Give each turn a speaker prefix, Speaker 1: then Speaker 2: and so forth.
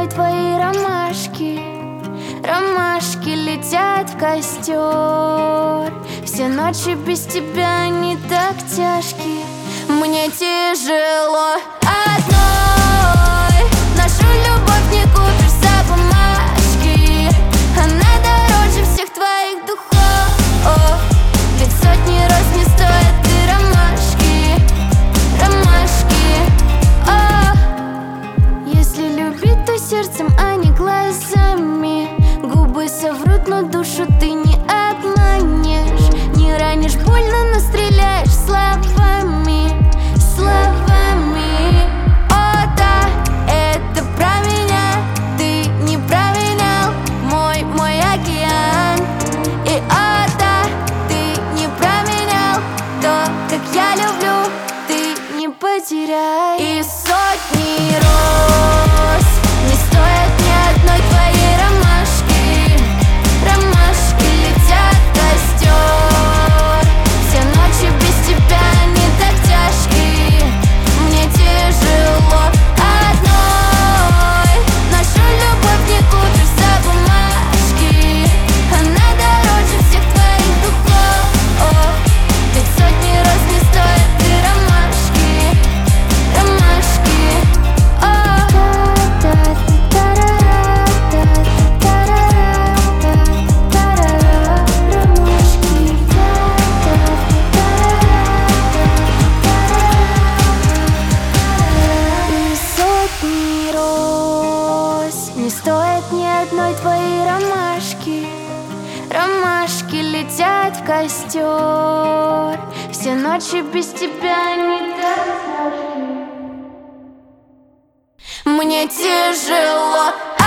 Speaker 1: одной твои ромашки. Ромашки летят в костер. Все ночи без тебя они так тяжкие. Мне тяжело одной. Нашу любовь не купишь за бумажки. Она дороже всех твоих духов. Ведь сотни раз не стоят ты ромашки. Ромашки, если любить, то сердцем, а не глазами. Губы соврут, но душу ты не обманешь. Не ранишь больно, но стреляешь словами. Словами. О да, это про меня. Ты не променял мой океан. И о да, ты не променял то, как я люблю, ты не потеряй. И сотни роз не стоят ни одной твоей ромашки. Ромашки летят в костер. Все ночи без тебя они так тяжкие. Мне тяжело одной. Нашу любовь не купишь за бумажки. Она дороже всех твоих духов. Ведь сотни раз не стоят ты ромашки. Ромашки, и сотни роз не стоят ни одной твоей ромашки. Ромашки летят в костер. Все ночи без тебя не так тяжкие. Мне тяжело